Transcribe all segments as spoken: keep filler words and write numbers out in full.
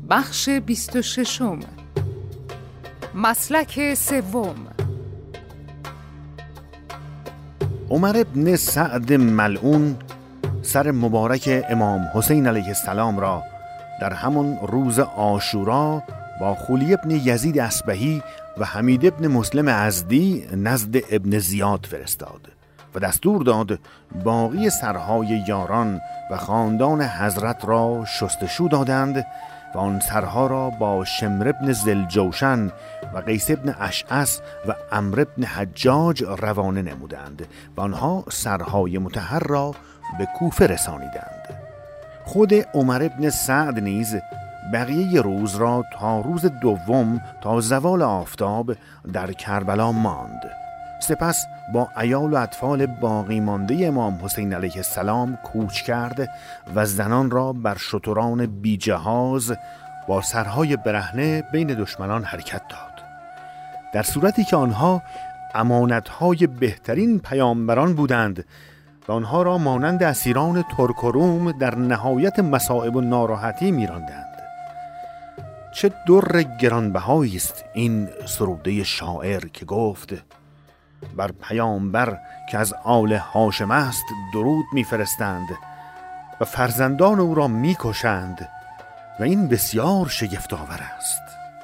بخش بیست و ششم. مسلک سوم. عمر ابن سعد ملعون سر مبارک امام حسین علیه السلام را در همان روز عاشورا با خولی ابن یزید اصبهی و حمید ابن مسلم ازدی نزد ابن زیاد فرستاد و دستور داد باقی سرهای یاران و خاندان حضرت را شستشو دادند و آن سرها را با شمر ابن ذوالجوشن و قیس ابن اشعث و عمرو ابن حجاج روانه نمودند و آنها سرهای مطهر را به کوفه رسانیدند. خود عمر ابن سعد نیز بقیه روز را تا روز دوم تا زوال آفتاب در کربلا ماند. سپس با عیال و اطفال باقی مانده امام حسین علیه السلام کوچ کرد و زنان را بر شتران بی جهاز با سرهای برهنه بین دشمنان حرکت داد، در صورتی که آنها امانتهای بهترین پیامبران بودند و آنها را مانند اسیران ترک و روم در نهایت مصائب و ناراحتی می‌راندند. چه در گرانبهایی است این سروده شاعر که گفت: بر پیامبر که از آل هاشم است درود می‌فرستند و فرزندان او را می‌کشند و این بسیار شگفت‌آور است.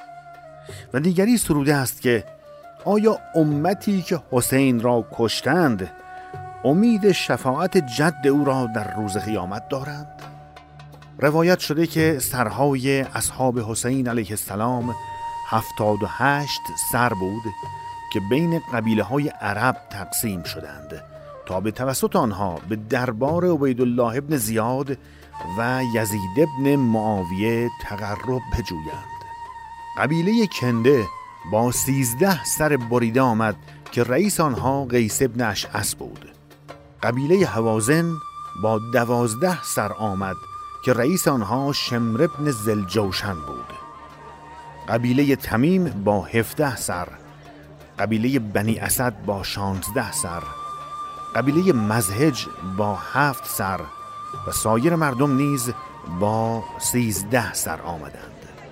و دیگری سروده است که آیا امتی که حسین را کشتند امید شفاعت جد او را در روز قیامت دارند؟ روایت شده که سرهای اصحاب حسین علیه السلام هفتاد و هشت سر بود که بین قبیله های عرب تقسیم شدند تا به توسط آنها به دربار عبیدالله ابن زیاد و یزید ابن معاویه تقرب بجویند. قبیله کنده با سیزده سر بریده آمد که رئیس آنها قیس ابن اشعث بود. قبیله هوازن با دوازده سر آمد که رئیس آنها شمر ابن ذوالجوشن بود. قبیله تمیم با هفده سر، قبیله بنی اسد با شانزده سر، قبیله مزهج با هفت سر و سایر مردم نیز با سیزده سر آمدند.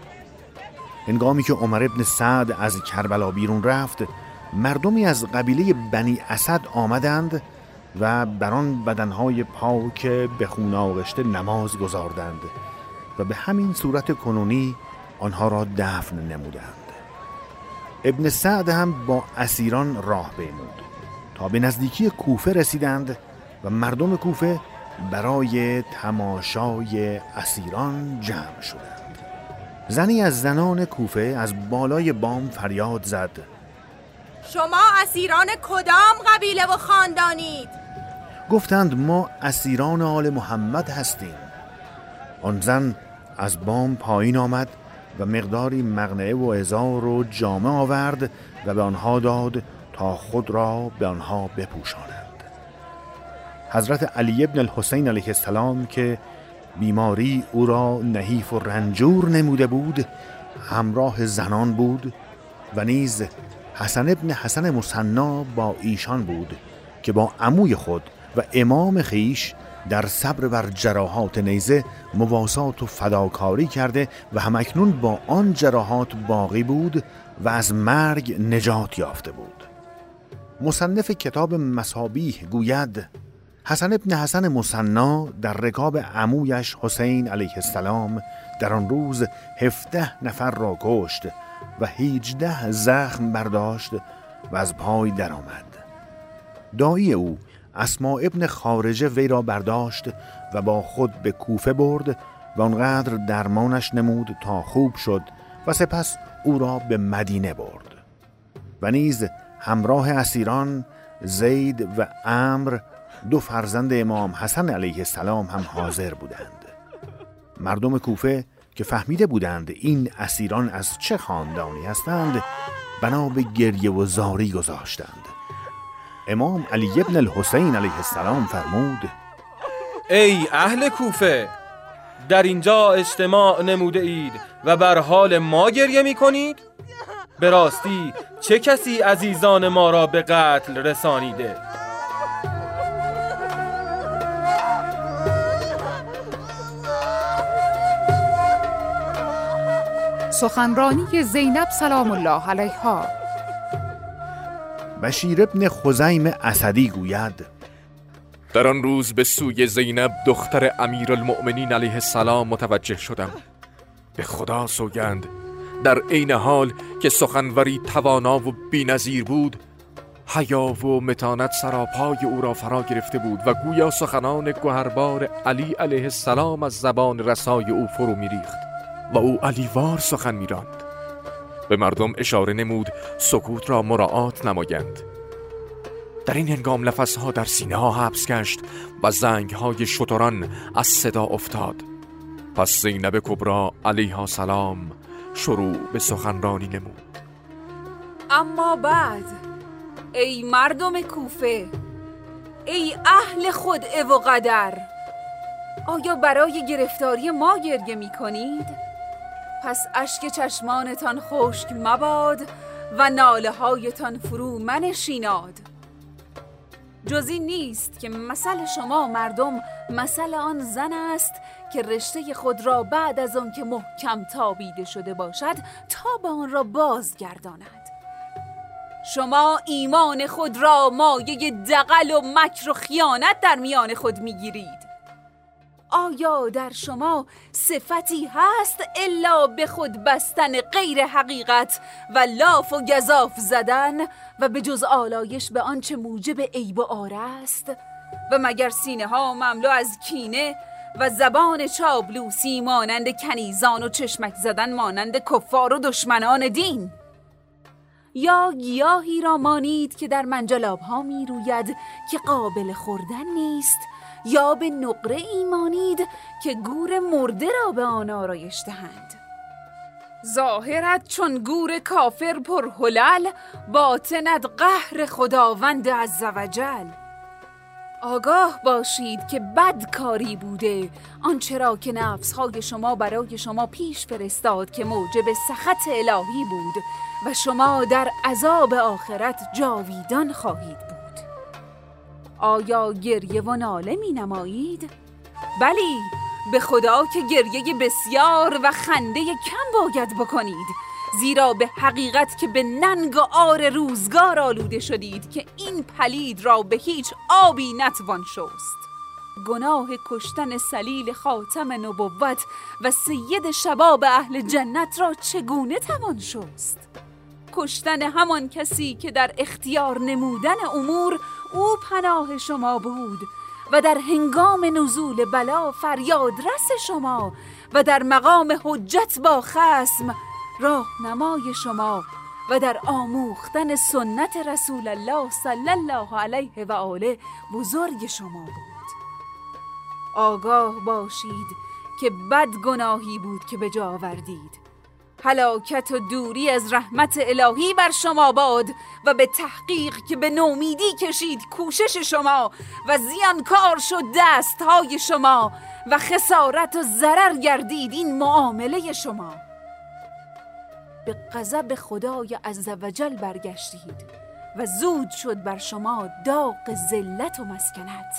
هنگامی که عمر ابن سعد از کربلا بیرون رفت، مردمی از قبیله بنی اسد آمدند و بر آن بدنهای پاک به خون آغشته نماز گزاردند و به همین صورت کنونی آنها را دفن نمودند. ابن سعد هم با اسیران راه پیمود تا به نزدیکی کوفه رسیدند و مردم کوفه برای تماشای اسیران جمع شدند. زنی از زنان کوفه از بالای بام فریاد زد: شما اسیران کدام قبیله و خاندانید؟ گفتند ما اسیران آل محمد هستیم. آن زن از بام پایین آمد و مقداری مقنعه و ازار و جامه آورد و به آنها داد تا خود را به آنها بپوشانند. حضرت علی ابن الحسین علیه السلام که بیماری او را نحیف و رنجور نموده بود همراه زنان بود و نیز حسن ابن حسن مثنا با ایشان بود که با عموی خود و امام خیش در صبر بر جراحات نیزه مواسات و فداکاری کرده و همکنون با آن جراحات باقی بود و از مرگ نجات یافته بود. مصنف کتاب مصابیح گوید: حسن ابن حسن مثنا در رکاب عمویش حسین علیه السلام در آن روز هفده نفر را کشت و هجده زخم برداشت و از پای درآمد. دایی او اسما ابن خارجه وی را برداشت و با خود به کوفه برد و آنقدر درمانش نمود تا خوب شد و سپس او را به مدینه برد. و نیز همراه اسیران زید و عمرو دو فرزند امام حسن علیه السلام هم حاضر بودند. مردم کوفه که فهمیده بودند این اسیران از چه خاندانی هستند بنا به گریه و زاری گذاشتند. امام علی ابن الحسین علیه السلام فرمود: ای اهل کوفه، در اینجا اجتماع نموده اید و بر حال ما گریه می کنید؟ به راستی چه کسی عزیزان ما را به قتل رسانیده؟ سخنرانی زینب سلام الله علیها. بشیر ابن خزیم اسدی گوید: در آن روز به سوی زینب دختر امیرالمؤمنین علیه السلام متوجه شدم. به خدا سوگند در عین حال که سخنوری توانا و بی‌نظیر بود، حیا و متانت سراپای او را فرا گرفته بود و گویا سخنان گوهربار علی علیه السلام از زبان رسای او فرو می‌ریخت و او علیوار سخن می‌راند. به مردم اشاره نمود سکوت را مراعات نمایند. در این هنگام نفسها در سینه ها حبس گشت و زنگ‌های شتران از صدا افتاد. پس زینب کبری علیها السلام شروع به سخنرانی نمود. اما بعد ای مردم کوفه، ای اهل خدعه و قدر، آیا برای گرفتاری ما گریه می کنید؟ پس اشک چشمانتان خشک مباد و ناله هایتان فرو منشیناد. جز این نیست که مثل شما مردم مثل آن زن است که رشته خود را بعد از آن که محکم تابیده شده باشد تا به آن را بازگرداند. شما ایمان خود را مایه دغل و مکر و خیانت در میان خود میگیرید. آیا در شما صفتی هست الا به خود بستن غیر حقیقت و لاف و گزاف زدن و به جز آلایش به آنچه موجب عیب و عار است؟ و مگر سینه ها مملو از کینه و زبان چابلوسی مانند کنیزان و چشمک زدن مانند کفار و دشمنان دین؟ یا گیاهی را مانید که در منجلاب ها می روید که قابل خوردن نیست، یا به نقره ایمانید که گور مرده را به آن آرایش دهند. ظاهرت چون گور کافر پر هلل، باطنت قهر خداوند عزوجل. آگاه باشید که بد کاری بوده آنچه را که نفسهای شما برای شما پیش فرستاد که موجب سخط الهی بود و شما در عذاب آخرت جاویدان خواهید بود. آیا گریه و ناله می نمایید؟ بلی، به خدا که گریه بسیار و خنده کم باید بکنید، زیرا به حقیقت که به ننگ و عار روزگار آلوده شدید که این پلید را به هیچ آبی نتوان شست. گناه کشتن سلیل خاتم نبوت و سید شباب اهل جنت را چگونه توان شست؟ کشتن همان کسی که در اختیار نمودن امور او پناه شما بود و در هنگام نزول بلا فریاد رس شما و در مقام حجت با خصم راهنمای شما و در آموختن سنت رسول الله صلی الله علیه و آله بزرگ شما بود. آگاه باشید که بد گناهی بود که به جا آوردید. هلاکت و دوری از رحمت الهی بر شما باد و به تحقیق که به نومیدی کشید کوشش شما و زیانکار شد دستهای شما و خسارت و ضرر گردید این معامله شما. به غضب خدای عزوجل برگشتید و زود شد بر شما داغ ذلت و مسکنت.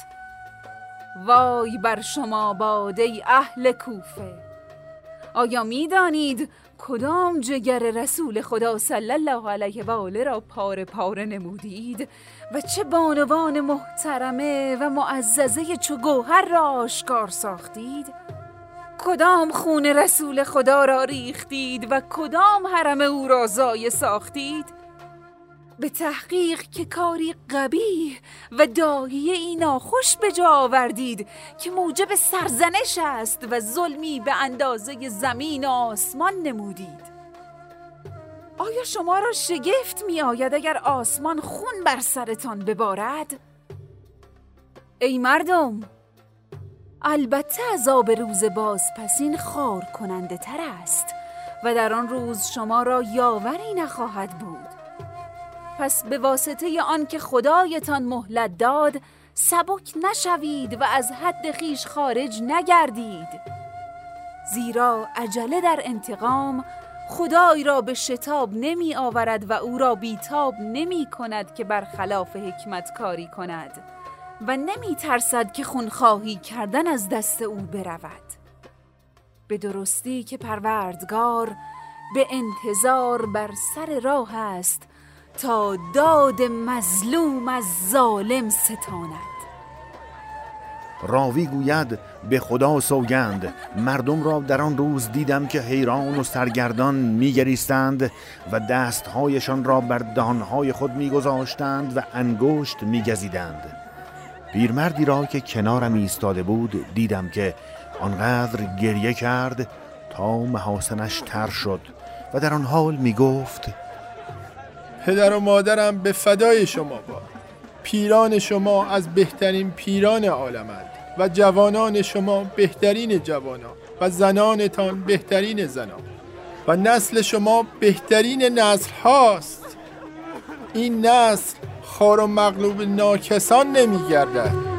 وای بر شما باد ای اهل کوفه! آیا می دانید کدام جگر رسول خدا صلی الله علیه و آله را پاره پاره نمودید و چه بانوان محترمه و معززه چو گوهر را آشکار ساختید؟ کدام خون رسول خدا را ریختید و کدام حرم او را ضایع ساختید؟ به تحقیق که کاری قبیح و داهیه ای ناخوش به جا آوردید که موجب سرزنش است و ظلمی به اندازه زمین و آسمان نمودید. آیا شما را شگفت می آید اگر آسمان خون بر سرتان ببارد؟ ای مردم، البته عذاب روز بازپسین خار کننده تر است و در آن روز شما را یاوری نخواهد بود. پس به واسطه آن که خدایتان مهلت داد سبک نشوید و از حد خیش خارج نگردید، زیرا عجله در انتقام خدای را به شتاب نمی آورد و او را بیتاب نمی کند که برخلاف حکمت کاری کند و نمی ترسد که خونخواهی کردن از دست او برود. به درستی که پروردگار به انتظار بر سر راه است تا داد مظلوم از ظالم ستاند. راوی گوید به خدا سوگند مردم را در آن روز دیدم که حیران و سرگردان می‌گریستند و دستهایشان را بر دهانهای خود می‌گذاشتند و انگشت می‌گزیدند. پیرمردی را که کنارم ایستاده بود دیدم که آنقدر گریه کرد تا محاسنش تر شد و در آن حال می‌گفت: پدر و مادرم به فدای شما باد. پیران شما از بهترین پیران عالمند و جوانان شما بهترین جوانان و زنانتان بهترین زنان و نسل شما بهترین نسل هاست. این نسل خار و مغلوب ناکسان نمی گردد.